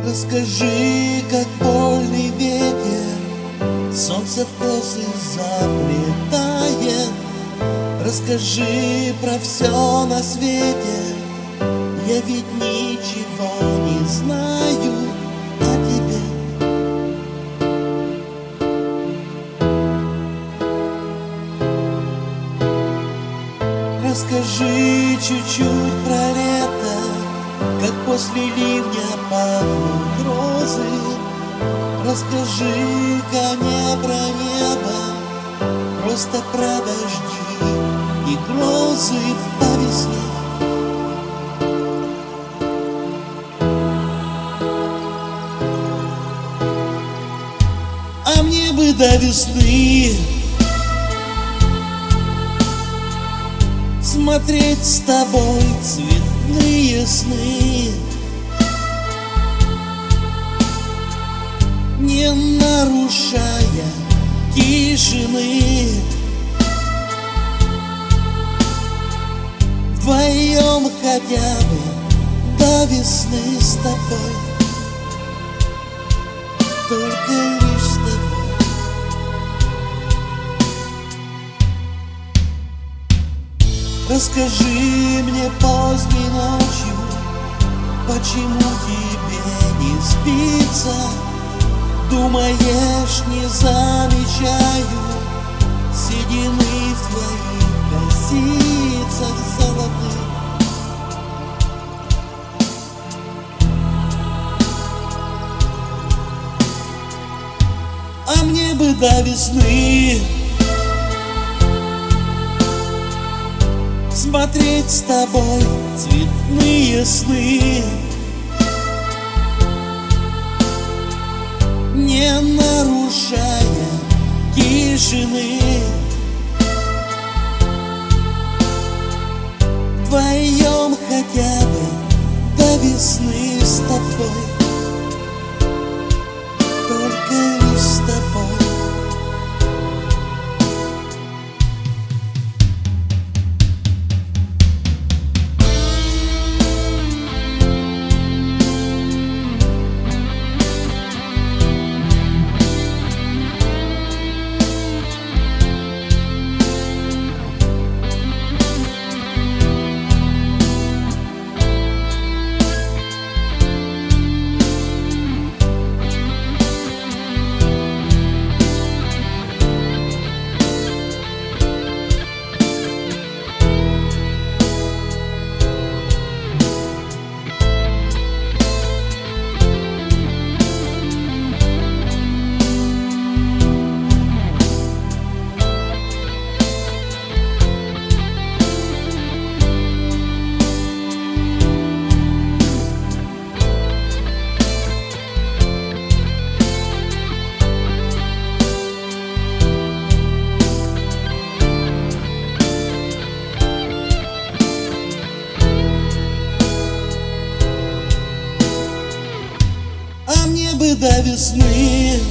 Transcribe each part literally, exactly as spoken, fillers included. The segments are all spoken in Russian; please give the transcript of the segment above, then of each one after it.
Расскажи, как вольный ветер солнце в косы заплетает. Расскажи про все на свете, я ведь ничего не знаю о тебе. Расскажи чуть-чуть про лето, как после ливня пахнут розы. Расскажи-ка не про небо, просто про дожди и грозы по весне. А мне бы до весны смотреть с тобой цветные сны, не нарушая тишины. Вдвоем хотя бы до весны с тобой, только лишь с тобой. Расскажи мне поздней ночью, почему тебе не спится. Думаешь, не замечаю седины в твоих косицах золотых. А мне бы до весны смотреть с тобой цветные сны, не нарушая тишины. Вдвоем хотя бы до весны с тобой, только лишь с тобой. А мне бы до весны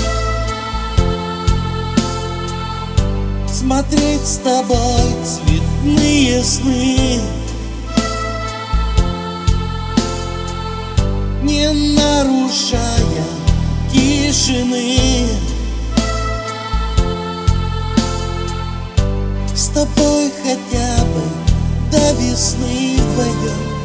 смотреть с тобой цветные сны, не нарушая тишины. С тобой хотя бы до весны вдвоем.